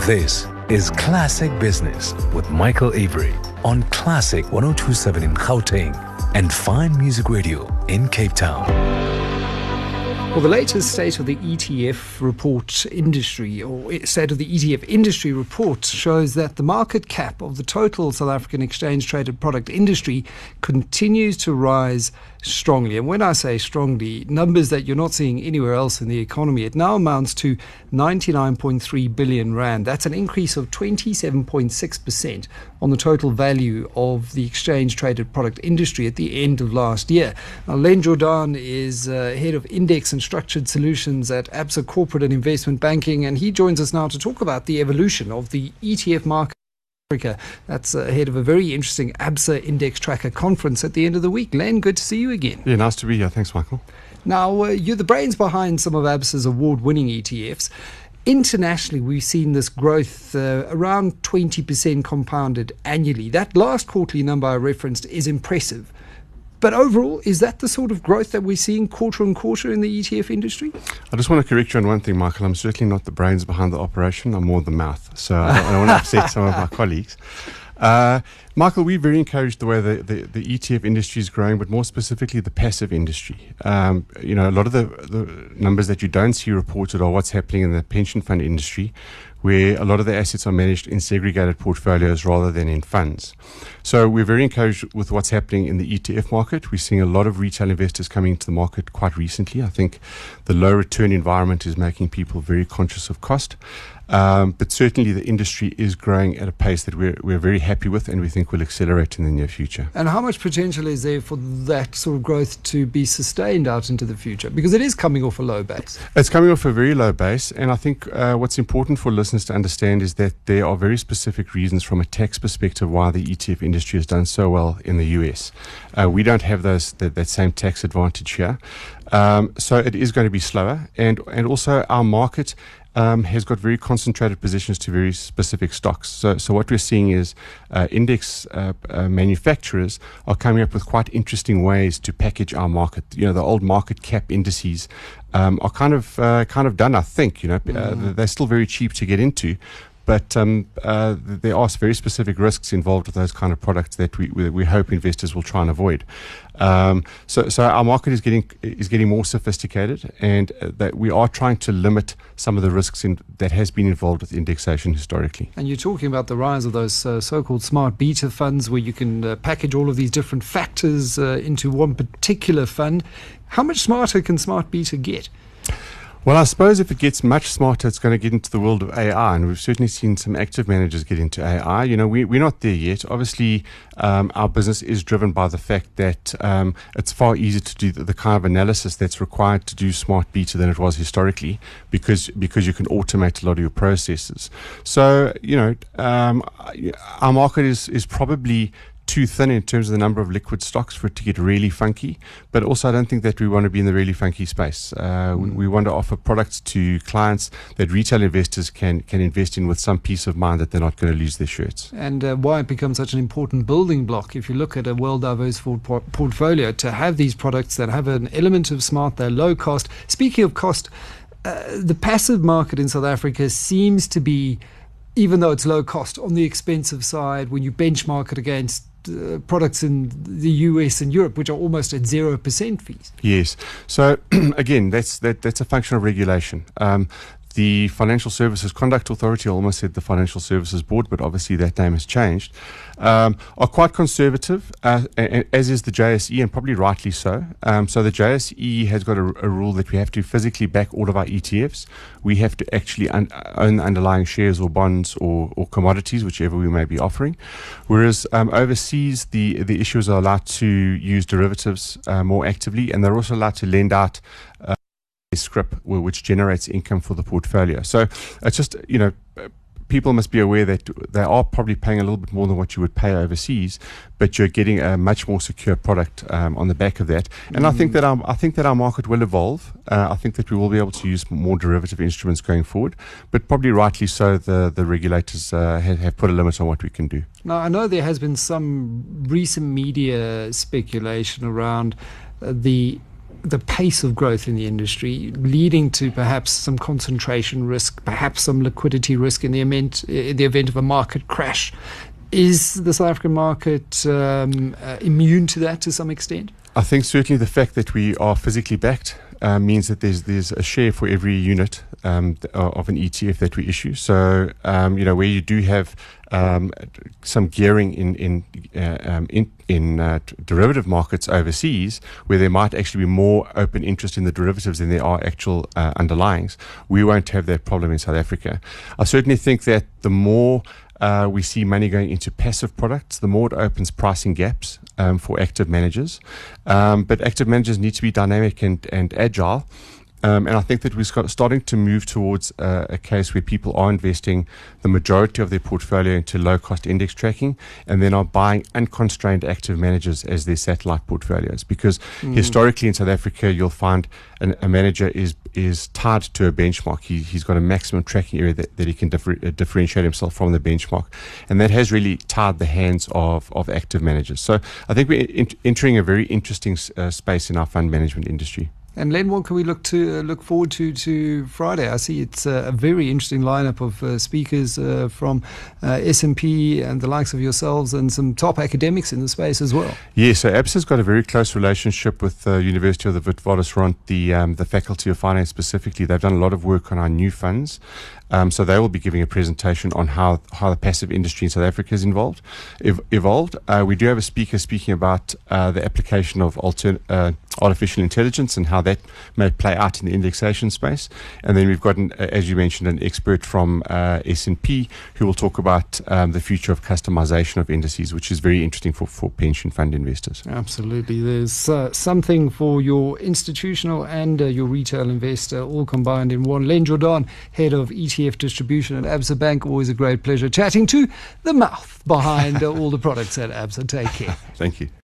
This is Classic Business with Michael Avery on Classic 102.7 in Gauteng and Fine Music Radio in Cape Town. Well, the latest state of the ETF report industry, or state of the ETF industry report, shows that the market cap of the total South African exchange-traded product industry continues to rise strongly. And when I say strongly, numbers that you're not seeing anywhere else in the economy, it now amounts to 99.3 billion rand. That's an increase of 27.6% on the total value of the exchange-traded product industry at the end of last year. Now, Len Jordan is head of Index and Structured Solutions at Absa Corporate and Investment Banking, and he joins us now to talk about the evolution of the ETF market. That's ahead of a very interesting Absa Index Tracker conference at the end of the week. Len, good to see you again. Yeah, nice to be here. Thanks, Michael. Now, you're the brains behind some of Absa's award-winning ETFs. Internationally, we've seen this growth around 20% compounded annually. That last quarterly number I referenced is impressive. But overall, is that the sort of growth that we're seeing quarter on quarter in the ETF industry? I just want to correct you on one thing, Michael. I'm certainly not the brains behind the operation. I'm more the mouth. So I don't want to upset some of my colleagues. Michael, we're very encouraged the way the ETF industry is growing, but more specifically the passive industry. A lot of the numbers that you don't see reported are what's happening in the pension fund industry, where a lot of the assets are managed in segregated portfolios rather than in funds. So we're very encouraged with what's happening in the ETF market. We're seeing a lot of retail investors coming into the market quite recently. I think the low return environment is making people very conscious of cost. But certainly the industry is growing at a pace that we're very happy with and we think will accelerate in the near future. And how much potential is there for that sort of growth to be sustained out into the future? Because it is coming off a low base. It's coming off a very low base. And I think what's important for listeners to understand is that there are very specific reasons from a tax perspective why the ETF industry has done so well in the US. We don't have that same tax advantage here. So it is going to be slower. And also our market has got very concentrated positions to very specific stocks. So what we're seeing is index manufacturers are coming up with quite interesting ways to package our market. The old market cap indices are kind of done, I think. They're still very cheap to get into. But there are very specific risks involved with those kind of products that we hope investors will try and avoid. So our market is getting more sophisticated, and that we are trying to limit some of the risks that has been involved with indexation historically. And you're talking about the rise of those so-called smart beta funds, where you can package all of these different factors into one particular fund. How much smarter can smart beta get? Well, I suppose if it gets much smarter, it's going to get into the world of AI, and we've certainly seen some active managers get into AI. We're not there yet. Obviously, our business is driven by the fact that it's far easier to do the kind of analysis that's required to do smart beta than it was historically, because you can automate a lot of your processes. So, our market is probably too thin in terms of the number of liquid stocks for it to get really funky, but also I don't think that we want to be in the really funky space. We want to offer products to clients that retail investors can invest in with some peace of mind that they're not going to lose their shirts. And why it becomes such an important building block, if you look at a well-diversified portfolio, to have these products that have an element of smart, they're low cost. Speaking of cost, the passive market in South Africa seems to be, even though it's low cost, on the expensive side when you benchmark it against products in the US and Europe, which are almost at 0% fees. Yes. So again, that's a function of regulation. The Financial Services Conduct Authority, I almost said the Financial Services Board, but obviously that name has changed, are quite conservative, as is the JSE, and probably rightly so. So the JSE has got a rule that we have to physically back all of our ETFs. We have to actually own the underlying shares or bonds or commodities, whichever we may be offering. Whereas overseas, the issuers are allowed to use derivatives more actively, and they're also allowed to lend out scrip, which generates income for the portfolio. So it's just, people must be aware that they are probably paying a little bit more than what you would pay overseas, but you're getting a much more secure product on the back of that. And I think that our market will evolve. I think that we will be able to use more derivative instruments going forward, but probably rightly so, the regulators have put a limit on what we can do. Now, I know there has been some recent media speculation around the the pace of growth in the industry, leading to perhaps some concentration risk, perhaps some liquidity risk in the event of a market crash. Is the South African market immune to that to some extent? I think certainly the fact that we are physically backed means that there's a share for every unit of an ETF that we issue. So, where you do have some gearing in derivative markets overseas, where there might actually be more open interest in the derivatives than there are actual underlyings, we won't have that problem in South Africa. I certainly think that the more we see money going into passive products, the more it opens pricing gaps for active managers. But active managers need to be dynamic and agile. And I think that we're starting to move towards a case where people are investing the majority of their portfolio into low-cost index tracking, and then are buying unconstrained active managers as their satellite portfolios. Because historically in South Africa, you'll find a manager is tied to a benchmark. He's got a maximum tracking area that he can differentiate himself from the benchmark. And that has really tied the hands of active managers. So I think we're entering a very interesting space in our fund management industry. And Len, what can we look forward to Friday? I see it's a very interesting lineup of speakers from S&P and the likes of yourselves, and some top academics in the space as well. Yeah, so ABSA's got a very close relationship with the University of the Witwatersrand, the Faculty of Finance specifically. They've done a lot of work on our new funds. So they will be giving a presentation on how the passive industry in South Africa has evolved. We do have a speaker speaking about the application of artificial intelligence and how that may play out in the indexation space. And then we've got, as you mentioned, an expert from S&P who will talk about the future of customization of indices, which is very interesting for pension fund investors. Absolutely. There's something for your institutional and your retail investor all combined in one. Len Jordan, head of ETF distribution at Absa Bank. Always a great pleasure chatting to the mouth behind all the products at Absa. Take care. Thank you.